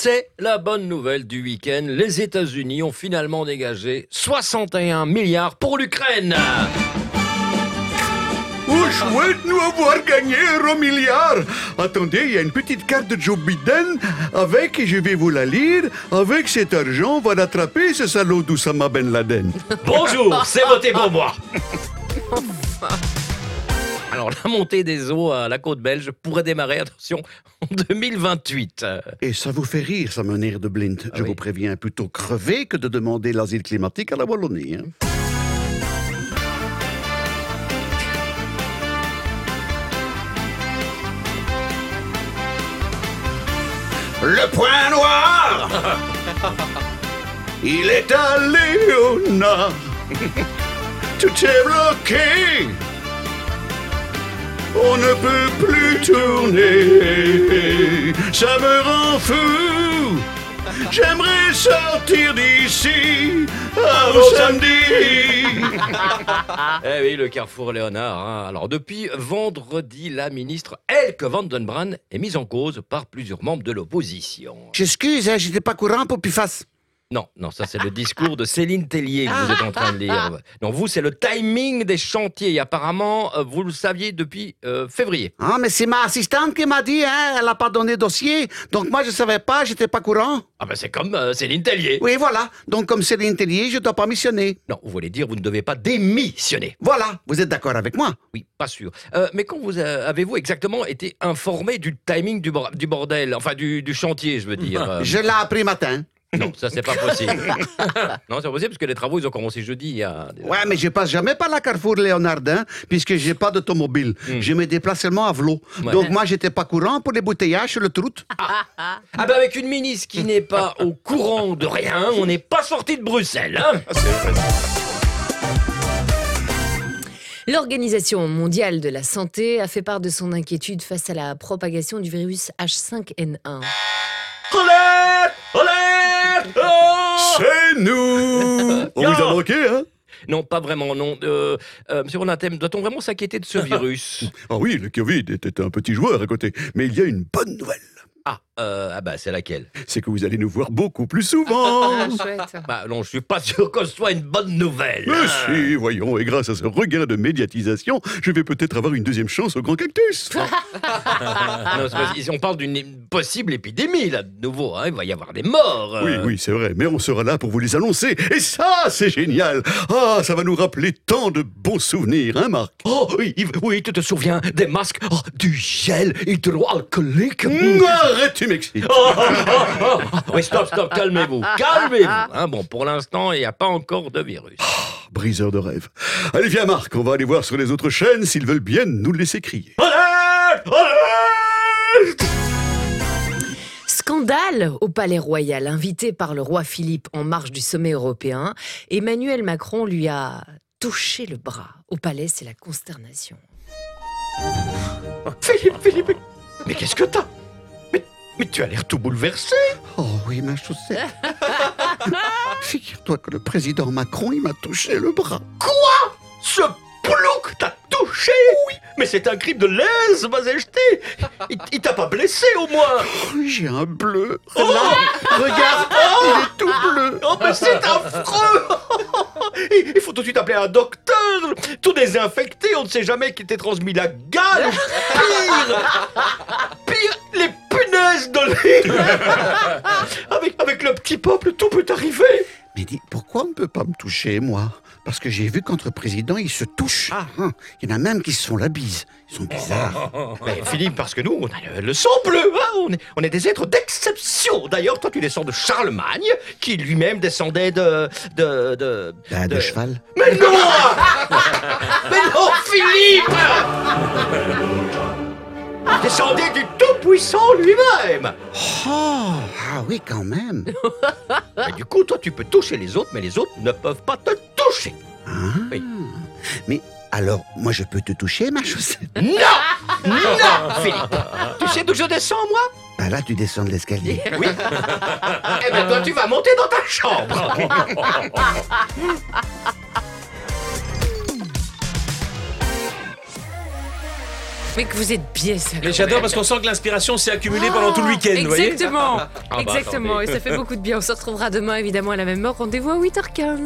c'est la bonne nouvelle du week-end. Les États-Unis ont finalement dégagé 61 milliards pour l'Ukraine. Oh, chouette, nous avoir gagné 1 milliard. Attendez, il y a une petite carte de Joe Biden avec, et je vais vous la lire, avec cet argent, on va rattraper ce salaud d'Oussama Ben Laden. Bonjour, c'est voté pour moi. Alors, la montée des eaux à la côte belge pourrait démarrer, attention, en 2028. Et ça vous fait rire, ça, mon air de Blint. Je oui. vous préviens, plutôt crever que de demander l'asile climatique à la Wallonie. Hein. Le point noir, il est allé au nord. Tout est bloqué. On ne peut plus tourner. Ça me rend fou. J'aimerais sortir d'ici avant samedi. Eh oui, le carrefour Léonard. Hein. Alors, depuis vendredi, la ministre Elke van den Brand est mise en cause par plusieurs membres de l'opposition. J'excuse, j'étais pas courant pour Pifas. Non, ça c'est le discours de Céline Tellier que vous êtes en train de lire. Non, vous, c'est le timing des chantiers. Et apparemment, vous le saviez depuis février. Ah, mais c'est ma assistante qui m'a dit, hein, elle a pas donné dossier. Donc moi, je savais pas, j'étais pas courant. Ah ben c'est comme Céline Tellier. Oui, voilà. Donc comme Céline Tellier, je dois pas missionner. Non, vous voulez dire vous ne devez pas démissionner. Voilà, vous êtes d'accord avec moi? Oui, pas sûr. Mais quand vous avez-vous exactement été informé du timing du bordel, enfin du chantier, je veux dire Je l'ai appris matin. Non, ça c'est pas possible. Non, c'est pas possible parce que les travaux ils ont commencé jeudi. Il y a... Ouais, mais je passe jamais par la Carrefour Léonardin, puisque j'ai pas d'automobile. Je me déplace seulement à vélo. Ouais. Donc moi, j'étais pas courant pour les bouteillards sur le troute. Ah ben avec une ministre qui n'est pas au courant de rien, on n'est pas sorti de Bruxelles. Hein. L'Organisation mondiale de la santé a fait part de son inquiétude face à la propagation du virus H5N1. Alerte! Alerte! Oh C'est nous. On vous a manqué, hein? Non, pas vraiment, non. Monsieur Ronatem, doit-on vraiment s'inquiéter de ce virus? Ah oui, le Covid était un petit joueur à côté. Mais il y a une bonne nouvelle. Ah bah c'est laquelle? C'est que vous allez nous voir beaucoup plus souvent. Chouette. Bah non, je suis pas sûr que ce soit une bonne nouvelle. Mais si, voyons, et grâce à ce regain de médiatisation, je vais peut-être avoir une deuxième chance au Grand Cactus. Non, c'est parce qu'on parle d'une possible épidémie, là, de nouveau. Hein. Il va y avoir des morts. Oui, c'est vrai, mais on sera là pour vous les annoncer. Et ça, c'est génial. Ah, ça va nous rappeler tant de bons souvenirs, hein, Marc? Oh, oui, tu te souviens des masques, du gel hydroalcoolique. Arrête, tu m'excites. Oui, stop, calmez-vous. Hein, bon, pour l'instant, il n'y a pas encore de virus. Briseur de rêve. Allez, viens, Marc, on va aller voir sur les autres chaînes s'ils veulent bien nous laisser crier. Alerte! Alerte! Scandale au Palais Royal. Invité par le roi Philippe en marge du sommet européen, Emmanuel Macron lui a touché le bras. Au palais, c'est la consternation. Philippe, mais qu'est-ce que t'as? Mais tu as l'air tout bouleversé. Oh oui, ma chaussette. Figure-toi que le président Macron, il m'a touché le bras. Ce plouc t'a touché? Oui. Mais c'est un crime de lèse, majesté. Il t'a pas blessé, au moins. Oh, j'ai un bleu. Là, regarde, il est tout bleu. Oh, mais c'est affreux. Il faut tout de suite appeler un docteur. Tout désinfecté, on ne sait jamais qui t'ait transmis la gale. Pire, les punaises de lit. Avec le petit peuple, tout peut arriver. Mais dis, pourquoi on ne peut pas me toucher, moi? Parce que j'ai vu qu'entre présidents, ils se touchent. Il y en a même qui se font la bise. Ils sont bizarres. Mais Philippe, parce que nous, on a le sang bleu, hein, on est des êtres d'exception. D'ailleurs, toi, tu descends de Charlemagne, qui lui-même descendait de cheval. Mais non! Mais non, Philippe! Descendez du Tout-Puissant lui-même. Ah oui, quand même. Et du coup, toi, tu peux toucher les autres, mais les autres ne peuvent pas te toucher. Oui. Mais alors, moi, je peux te toucher, ma chaussette? Non, Philippe. Tu sais d'où je descends, moi? Bah là, tu descends de l'escalier. Oui. Eh bien, toi, tu vas monter dans ta chambre. Mais que vous êtes biaisé. Mais j'adore parce qu'on sent que l'inspiration s'est accumulée pendant tout le week-end, vous voyez. Exactement. bah, Exactement. attendez. Et ça fait beaucoup de bien. On se retrouvera demain, évidemment, à la même heure. Rendez-vous à 8h15.